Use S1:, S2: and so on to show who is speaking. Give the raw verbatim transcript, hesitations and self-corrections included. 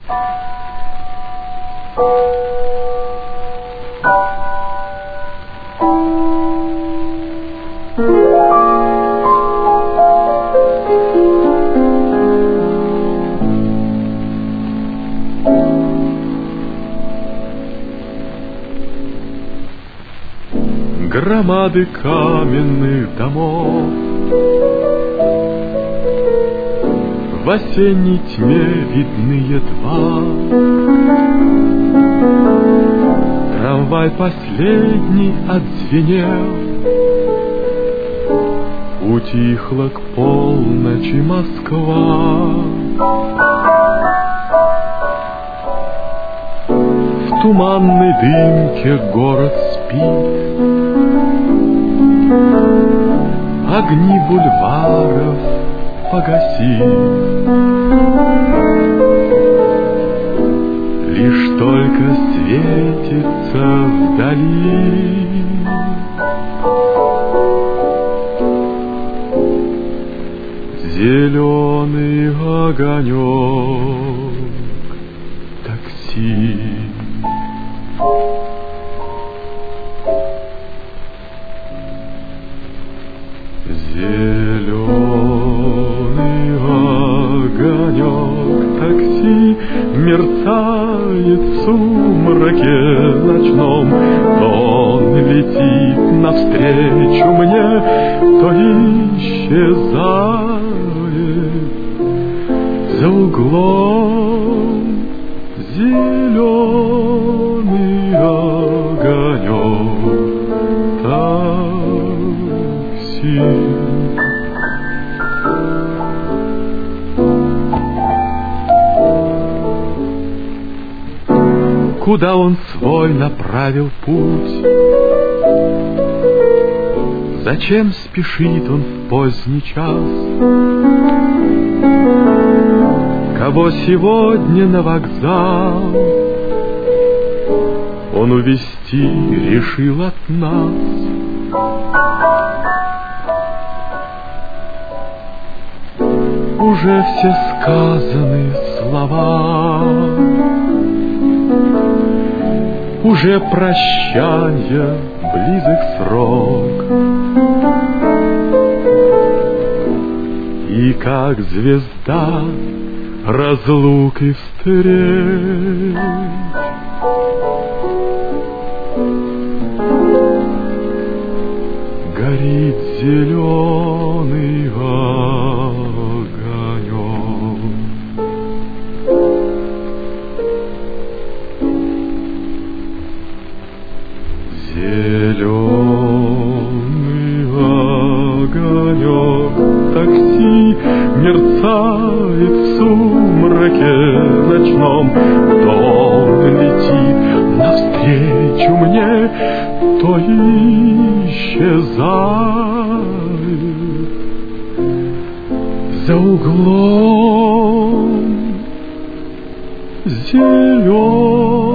S1: Громады каменных домов в осенней тьме видны едва. Трамвай последний отзвенел, утихла к полночи Москва. В туманной дымке город спит, огни бульваров погасив. Лишь только светится вдали зеленый огонек такси. Зеленый огонек такси мерцает в сумраке ночном. То он летит навстречу мне, то исчезает за углом. Зеленый огонек такси. Куда он свой направил путь? Зачем спешит он в поздний час? Кого сегодня на вокзал он увезти решил от нас? Уже все сказаны слова, уже прощанья близок срок, и как звезда разлуки встреть горит зеленый огонек. Зеленый огонек такси мерцает в сумраке ночном. То он летит навстречу мне, то исчезает за углом. Зеленый